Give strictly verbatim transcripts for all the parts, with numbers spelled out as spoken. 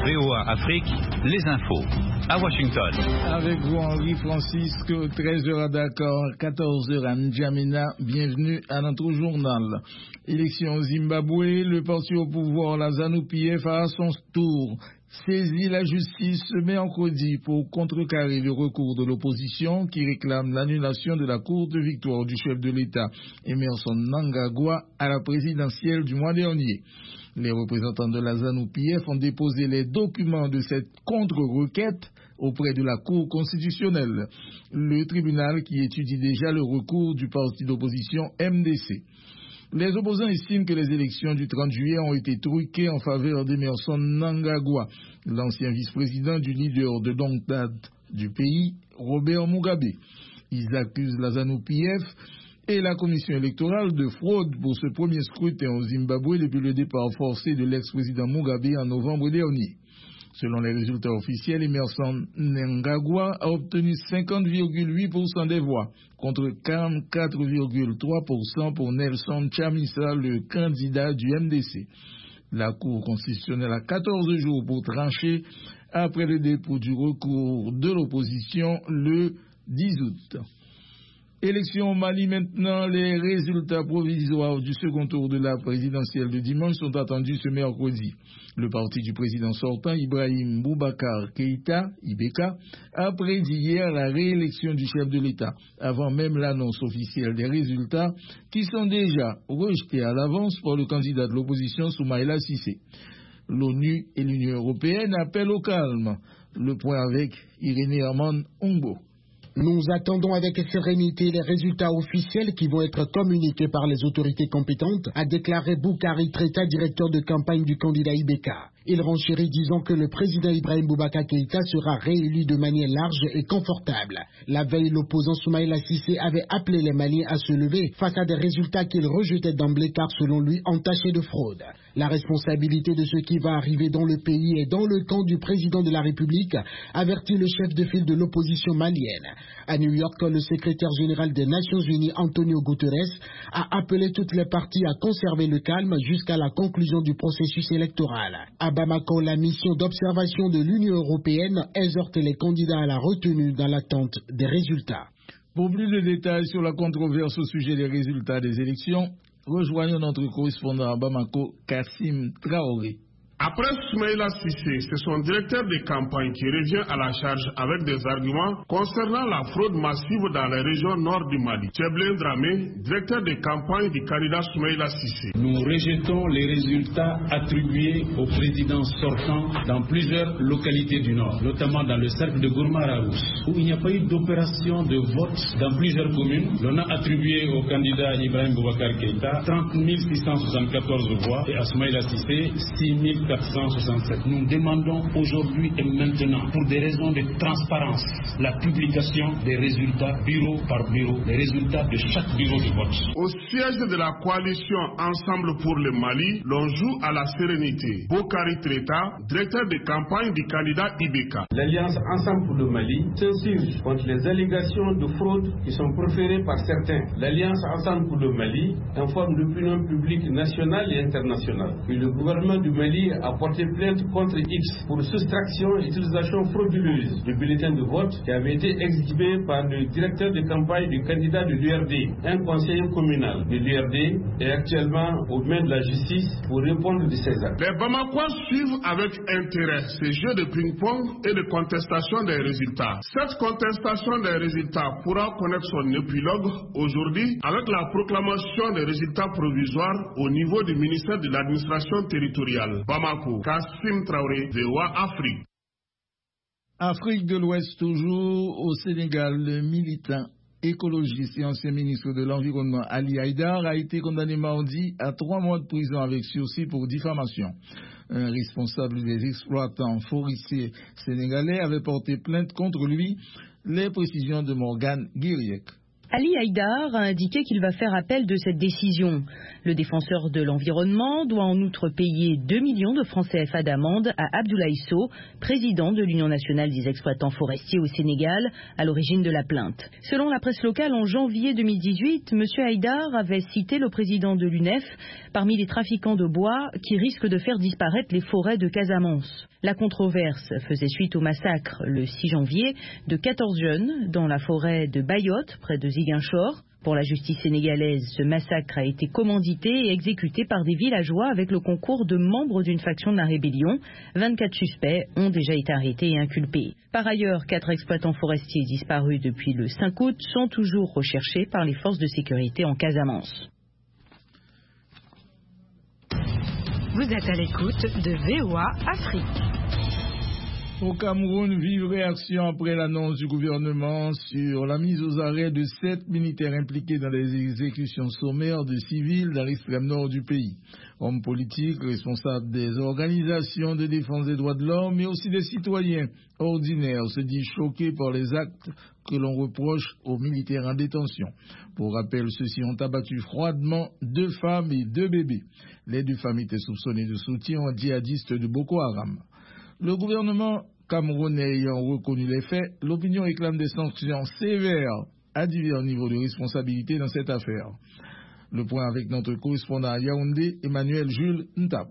V O A Afrique, les infos. À Washington. Avec vous, Henri Francisco, treize heures à Dakar, quatorze heures à N'Djamena. Bienvenue à notre journal. Élection au Zimbabwe, le parti au pouvoir, la ZANU-P F, a à son tour saisi la justice ce mercredi pour contrecarrer le recours de l'opposition qui réclame l'annulation de la courte victoire du chef de l'État, Emmerson Mnangagwa, à la présidentielle du mois dernier. Les représentants de la ZANU-P F ont déposé les documents de cette contre-requête auprès de la Cour constitutionnelle, le tribunal qui étudie déjà le recours du parti d'opposition M D C. Les opposants estiment que les élections du trente juillet ont été truquées en faveur d'Emmerson Mnangagwa, l'ancien vice-président du leader de longue date du pays, Robert Mugabe. Ils accusent la ZANU-P F et la commission électorale de fraude pour ce premier scrutin au Zimbabwe depuis le départ forcé de l'ex-président Mugabe en novembre dernier. Selon les résultats officiels, Emmerson Mnangagwa a obtenu cinquante virgule huit pour cent des voix, contre quarante-quatre virgule trois pour cent pour Nelson Chamisa, le candidat du M D C. La Cour constitutionnelle a quatorze jours pour trancher après le dépôt du recours de l'opposition le dix août. Élection au Mali maintenant, les résultats provisoires du second tour de la présidentielle de dimanche sont attendus ce mercredi. Le parti du président sortant, Ibrahim Boubacar Keïta, I B K, a prédit hier la réélection du chef de l'État, avant même l'annonce officielle des résultats qui sont déjà rejetés à l'avance par le candidat de l'opposition Soumaïla Cissé. L'ONU et l'Union européenne appellent au calme. Le point avec Irénée Herman Ombo. Nous attendons avec sérénité les résultats officiels qui vont être communiqués par les autorités compétentes, a déclaré Boukari Treta, directeur de campagne du candidat I B K. Il renchérit disant que le président Ibrahim Boubacar Keïta sera réélu de manière large et confortable. La veille, l'opposant Soumaïla Cissé avait appelé les Maliens à se lever face à des résultats qu'il rejetait d'emblée car selon lui entachés de fraude. La responsabilité de ce qui va arriver dans le pays est dans le camp du président de la République, avertit le chef de file de l'opposition malienne. À New York, le secrétaire général des Nations Unies, Antonio Guterres, a appelé toutes les parties à conserver le calme jusqu'à la conclusion du processus électoral. À Bamako, la mission d'observation de l'Union européenne exhorte les candidats à la retenue dans l'attente des résultats. Pour plus de détails sur la controverse au sujet des résultats des élections, rejoignons notre correspondant à Bamako, Kassim Traoré. Après Soumaïla Cissé, c'est son directeur de campagne qui revient à la charge avec des arguments concernant la fraude massive dans les régions nord du Mali. Tcheblin Dramé, directeur de campagne du candidat Soumaïla Cissé. Nous rejetons les résultats attribués au président sortant dans plusieurs localités du nord, notamment dans le cercle de Gourmaraous, où il n'y a pas eu d'opération de vote dans plusieurs communes. L'on a attribué au candidat Ibrahim Boubacar Keïta trente mille six cent soixante-quatorze voix et à Soumaïla Cissé six mille quatre cent soixante-sept. Nous demandons aujourd'hui et maintenant, pour des raisons de transparence, la publication des résultats bureau par bureau, les résultats de chaque bureau de vote. Au siège de la coalition Ensemble pour le Mali, l'on joue à la sérénité. Boukari Treta, directeur de campagne du candidat I B K. L'Alliance Ensemble pour le Mali s'insurge contre les allégations de fraude qui sont proférées par certains. L'Alliance Ensemble pour le Mali informe l'opinion publique nationale et internationale que le gouvernement du Mali a porté plainte contre X pour soustraction et utilisation frauduleuse du bulletin de vote qui avait été exhibé par le directeur de campagne du candidat de l'U R D. Un conseiller communal de l'U R D est actuellement aux mains de la justice pour répondre de ces actes. Les Bamakois suivent avec intérêt ces jeux de ping-pong et de contestation des résultats. Cette contestation des résultats pourra connaître son épilogue aujourd'hui avec la proclamation des résultats provisoires au niveau du ministère de l'administration territoriale. Bamako, Kassim Traoré, V O A Afrique. Afrique de l'Ouest toujours, au Sénégal, le militant écologiste et ancien ministre de l'Environnement Ali Haïdar a été condamné mardi à trois mois de prison avec sursis pour diffamation. Un responsable des exploitants forestiers sénégalais avait porté plainte contre lui. Les précisions de Morgane Guiriec. Ali Haïdar a indiqué qu'il va faire appel de cette décision. Le défenseur de l'environnement doit en outre payer deux millions de francs C F A d'amende à Abdoulaye Sow, président de l'Union nationale des exploitants forestiers au Sénégal, à l'origine de la plainte. Selon la presse locale, en janvier deux mille dix-huit, M. Haïdar avait cité le président de l'U N E F parmi les trafiquants de bois qui risquent de faire disparaître les forêts de Casamance. La controverse faisait suite au massacre le six janvier de quatorze jeunes dans la forêt de Bayotte, près de Ziguinchor. Pour la justice sénégalaise, ce massacre a été commandité et exécuté par des villageois avec le concours de membres d'une faction de la rébellion. vingt-quatre suspects ont déjà été arrêtés et inculpés. Par ailleurs, quatre exploitants forestiers disparus depuis le cinq août sont toujours recherchés par les forces de sécurité en Casamance. Vous êtes à l'écoute de V O A Afrique. Au Cameroun, vive réaction après l'annonce du gouvernement sur la mise aux arrêts de sept militaires impliqués dans des exécutions sommaires de civils dans l'extrême nord du pays. Hommes politiques, responsables des organisations de défense des droits de l'homme, mais aussi des citoyens ordinaires se disent choqués par les actes que l'on reproche aux militaires en détention. Pour rappel, ceux-ci ont abattu froidement deux femmes et deux bébés. Les deux femmes étaient soupçonnées de soutien aux djihadistes de Boko Haram. Le gouvernement camerounais ayant reconnu les faits, l'opinion réclame des sanctions sévères à divers niveaux de responsabilité dans cette affaire. Le point avec notre correspondant à Yaoundé, Emmanuel Jules Ntap.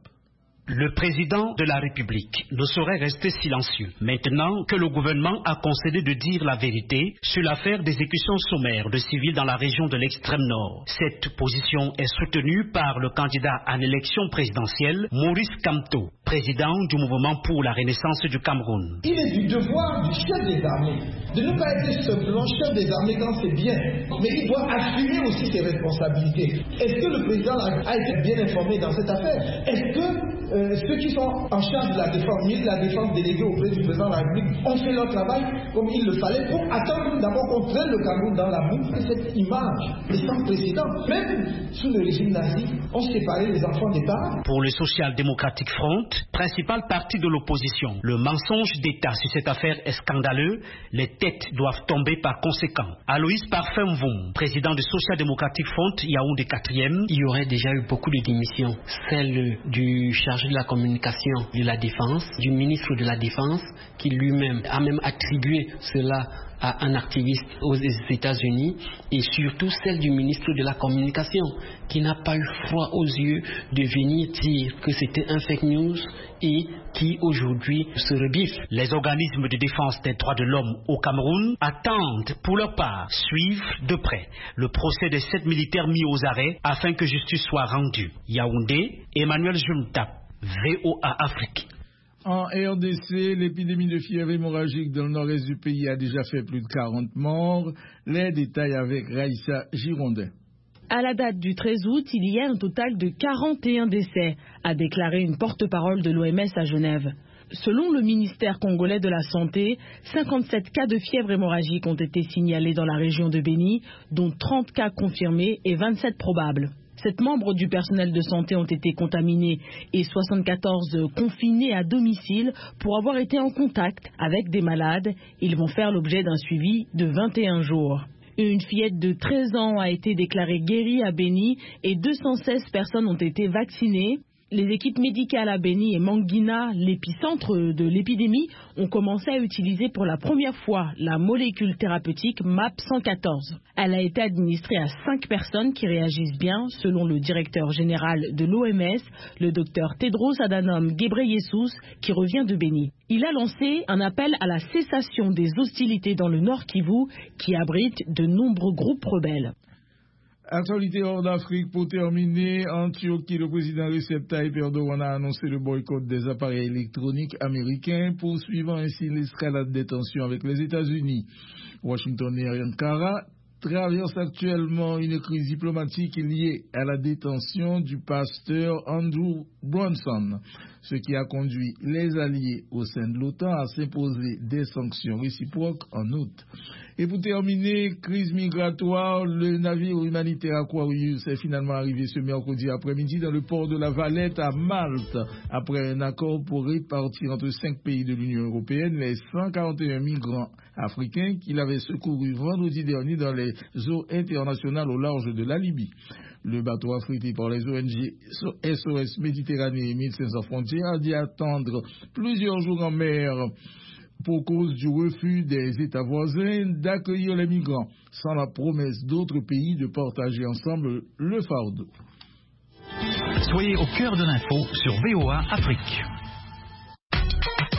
Le président de la République ne saurait rester silencieux. Maintenant que le gouvernement a concédé de dire la vérité sur l'affaire d'exécution sommaire de civils dans la région de l'extrême nord, cette position est soutenue par le candidat à l'élection présidentielle, Maurice Kamto, président du mouvement pour la renaissance du Cameroun. Il est du devoir du chef des armées de ne pas être simplement chef des armées quand c'est bien, mais il doit assumer aussi ses responsabilités. Est-ce que le président a été bien informé dans cette affaire? Est-ce que Euh, ceux qui sont en charge de la défense, de la défense déléguée auprès du président de la République, ont fait leur travail comme il le fallait pour attendre d'abord qu'on traîne le Cameroun dans la boue? Cette image est sans précédent. Même sous le régime nazi, on séparait les enfants des parents. Pour le Social Democratic Front, principal parti de l'opposition, le mensonge d'État sur cette affaire est scandaleux. Les têtes doivent tomber par conséquent. Aloïs Parfum-Vom, président du Social Democratic Front, Yaoundé quatrième. Il y aurait déjà eu beaucoup de démissions. Celle du chargé de la communication de la défense, du ministre de la défense, qui lui-même a même attribué cela à un activiste aux États-Unis, et surtout celle du ministre de la communication, qui n'a pas eu froid aux yeux de venir dire que c'était un fake news et qui aujourd'hui se rebiffe. Les organismes de défense des droits de l'homme au Cameroun attendent pour leur part, suivent de près le procès des sept militaires mis aux arrêts afin que justice soit rendue. Yaoundé, Emmanuel Juntap, V O A Afrique. En R D C, l'épidémie de fièvre hémorragique dans le nord-est du pays a déjà fait plus de quarante morts. Les détails avec Raïssa Girondin. À la date du treize août, il y a un total de quarante et un décès, a déclaré une porte-parole de l'O M S à Genève. Selon le ministère congolais de la Santé, cinquante-sept cas de fièvre hémorragique ont été signalés dans la région de Béni, dont trente cas confirmés et vingt-sept probables. Sept membres du personnel de santé ont été contaminés et soixante-quatorze confinés à domicile pour avoir été en contact avec des malades. Ils vont faire l'objet d'un suivi de vingt et un jours. Une fillette de treize ans a été déclarée guérie à Béni et deux cent seize personnes ont été vaccinées. Les équipes médicales à Béni et Mangina, l'épicentre de l'épidémie, ont commencé à utiliser pour la première fois la molécule thérapeutique M A P cent quatorze. Elle a été administrée à cinq personnes qui réagissent bien, selon le directeur général de l'O M S, le docteur Tedros Adhanom Ghebreyesus, qui revient de Béni. Il a lancé un appel à la cessation des hostilités dans le Nord Kivu, qui abrite de nombreux groupes rebelles. Actualité hors d'Afrique pour terminer. En Turquie, le président Recep Tayyip Erdogan a annoncé le boycott des appareils électroniques américains, poursuivant ainsi l'escalade des tensions avec les États-Unis. Washington et Ankara traversent actuellement une crise diplomatique liée à la détention du pasteur Andrew Brunson, ce qui a conduit les alliés au sein de l'OTAN à s'imposer des sanctions réciproques en août. Et pour terminer, crise migratoire, le navire humanitaire Aquarius est finalement arrivé ce mercredi après-midi dans le port de la Valette à Malte, après un accord pour répartir entre cinq pays de l'Union européenne les cent quarante et un migrants africains qu'il avait secourus vendredi dernier dans les eaux internationales au large de la Libye. Le bateau affrété par les O N G S O S Méditerranée et Médecins sans frontières a dû attendre plusieurs jours en mer pour cause du refus des États voisins d'accueillir les migrants, sans la promesse d'autres pays de partager ensemble le fardeau. Soyez au cœur de l'info sur V O A Afrique.